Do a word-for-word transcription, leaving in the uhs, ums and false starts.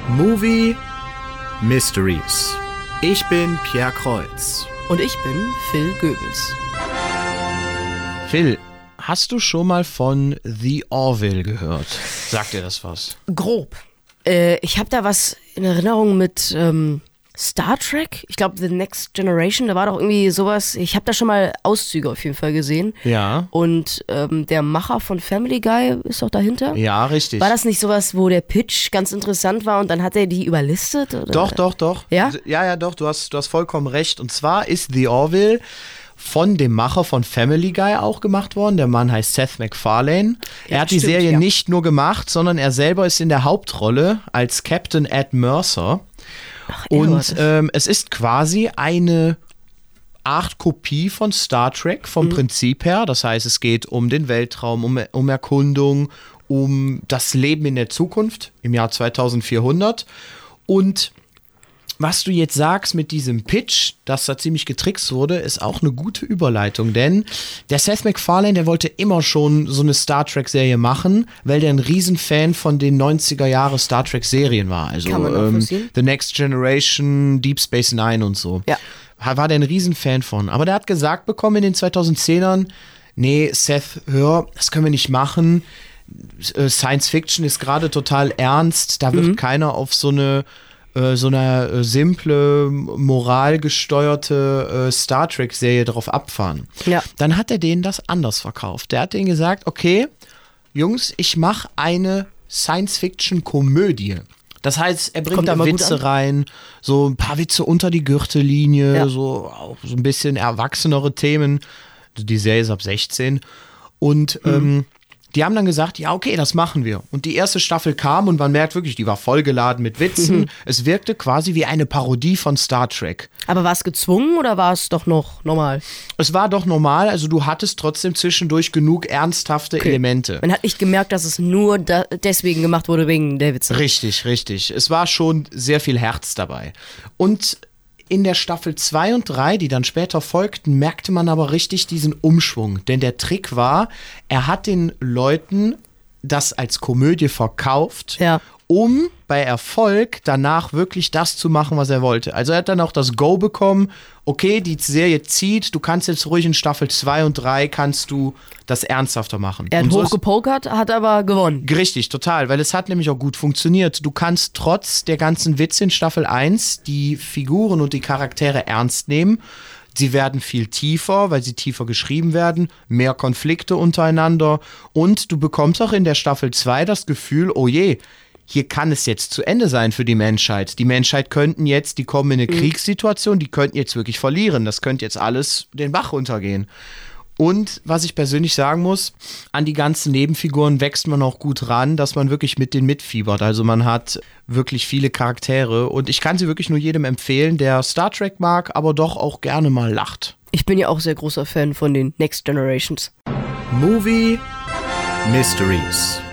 Movie Mysteries. Ich bin Pierre Kreuz. Und ich bin Phil Goebbels. Phil, hast du schon mal von The Orville gehört? Sagt dir das was? Grob. Äh, ich habe da was in Erinnerung mit ähm, Star Trek. Ich glaube, The Next Generation. Da war doch irgendwie sowas. Ich habe da schon mal Auszüge auf jeden Fall gesehen. Ja. Und ähm, der Macher von Family Guy ist doch dahinter. Ja, richtig. War das nicht sowas, wo der Pitch ganz interessant war und dann hat er die überlistet? Oder? Doch, doch, doch. Ja? Ja, ja, doch. Du hast, du hast vollkommen recht. Und zwar ist The Orville von dem Macher von Family Guy auch gemacht worden. Der Mann heißt Seth MacFarlane. Ja, er hat die stimmt, Serie ja. nicht nur gemacht, sondern er selber ist in der Hauptrolle als Captain Ed Mercer. Ach, er war Und das. ähm, es ist quasi eine Art Kopie von Star Trek vom Mhm. Prinzip her. Das heißt, es geht um den Weltraum, um, um Erkundung, um das Leben in der Zukunft im Jahr zweitausendvierhundert. Und was du jetzt sagst mit diesem Pitch, dass da ziemlich getrickst wurde, ist auch eine gute Überleitung, denn der Seth MacFarlane, der wollte immer schon so eine Star Trek-Serie machen, weil der ein Riesenfan von den neunziger Jahre Star Trek-Serien war. Also Kann man ähm, nachvollziehen. The Next Generation, Deep Space Nine und so. Ja. War der ein Riesenfan von. Aber der hat gesagt bekommen in den zweitausendzehnern, nee, Seth, hör, das können wir nicht machen. Äh, Science Fiction ist gerade total ernst, da wird Mhm. keiner auf so eine so eine äh, simple, moralgesteuerte äh, Star Trek-Serie drauf abfahren. Ja. Dann hat er denen das anders verkauft. Der hat denen gesagt, okay, Jungs, ich mache eine Science-Fiction-Komödie. Das heißt, er bringt Kommt da immer gut Witze an. rein, so ein paar Witze unter die Gürtellinie, Ja. so auch so ein bisschen erwachsenere Themen. Die Serie ist ab sechzehn. Und ähm, die haben dann gesagt, ja, okay, das machen wir. Und die erste Staffel kam und man merkt wirklich, die war vollgeladen mit Witzen. Es wirkte quasi wie eine Parodie von Star Trek. Aber war es gezwungen oder war es doch noch normal? Es war doch normal, also du hattest trotzdem zwischendurch genug ernsthafte Elemente. Man hat nicht gemerkt, dass es nur da deswegen gemacht wurde, wegen der Witze. Richtig, richtig. Es war schon sehr viel Herz dabei. Und in der Staffel zwei und drei, die dann später folgten, merkte man aber richtig diesen Umschwung. Denn der Trick war, er hat den Leuten das als Komödie verkauft, Ja. um bei Erfolg danach wirklich das zu machen, was er wollte. Also er hat dann auch das Go bekommen, okay, die Serie zieht, du kannst jetzt ruhig in Staffel zwei und drei kannst du das ernsthafter machen. Er hat Und so ist- hochgepokert, hat aber gewonnen. Richtig, total, weil es hat nämlich auch gut funktioniert. Du kannst trotz der ganzen Witze in Staffel eins die Figuren und die Charaktere ernst nehmen. Sie werden viel tiefer, weil sie tiefer geschrieben werden, mehr Konflikte untereinander und du bekommst auch in der Staffel zwei das Gefühl, oh je, hier kann es jetzt zu Ende sein für die Menschheit. Die Menschheit könnten jetzt, die kommen in eine Kriegssituation, die könnten jetzt wirklich verlieren. Das könnte jetzt alles den Bach runtergehen. Und was ich persönlich sagen muss, an die ganzen Nebenfiguren wächst man auch gut ran, dass man wirklich mit denen mitfiebert. Also man hat wirklich viele Charaktere und ich kann sie wirklich nur jedem empfehlen, der Star Trek mag, aber doch auch gerne mal lacht. Ich bin ja auch sehr großer Fan von den Next Generations. Movie Mysteries.